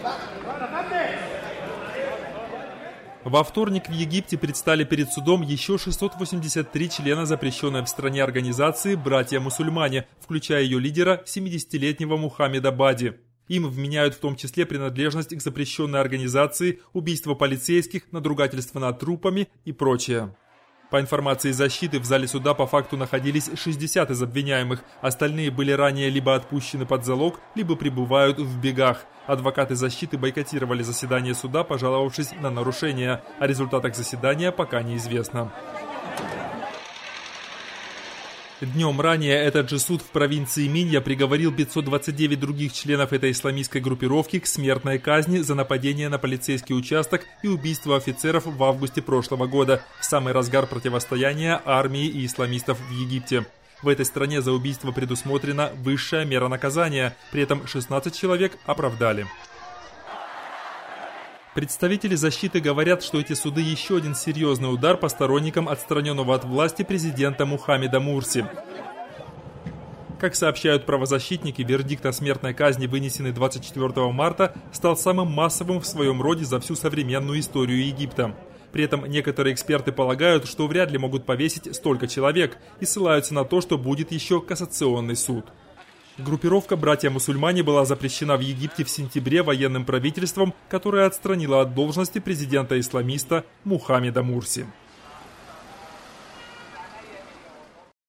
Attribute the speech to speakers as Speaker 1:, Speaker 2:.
Speaker 1: Во вторник в Египте предстали перед судом еще 683 члена запрещенной в стране организации «Братья-мусульмане», включая ее лидера, 70-летнего Мухаммеда Бади. Им вменяют в том числе принадлежность к запрещенной организации, убийство полицейских, надругательство над трупами и прочее. По информации защиты, в зале суда по факту находились 60 из обвиняемых, остальные были ранее либо отпущены под залог, либо пребывают в бегах. Адвокаты защиты бойкотировали заседание суда, пожаловавшись на нарушения. О результатах заседания пока неизвестно. Днем ранее этот же суд в провинции Минья приговорил 529 других членов этой исламистской группировки к смертной казни за нападение на полицейский участок и убийство офицеров в августе прошлого года, в самый разгар противостояния армии и исламистов в Египте. В этой стране за убийство предусмотрена высшая мера наказания, при этом 16 человек оправдали. Представители защиты говорят, что эти суды еще один серьезный удар по сторонникам отстраненного от власти президента Мухаммеда Мурси. Как сообщают правозащитники, вердикт о смертной казни, вынесенный 24 марта, стал самым массовым в своем роде за всю современную историю Египта. При этом некоторые эксперты полагают, что вряд ли могут повесить столько человек и ссылаются на то, что будет еще кассационный суд. Группировка «Братья-мусульмане» была запрещена в Египте в сентябре военным правительством, которое отстранило от должности президента-исламиста Мухаммеда Мурси.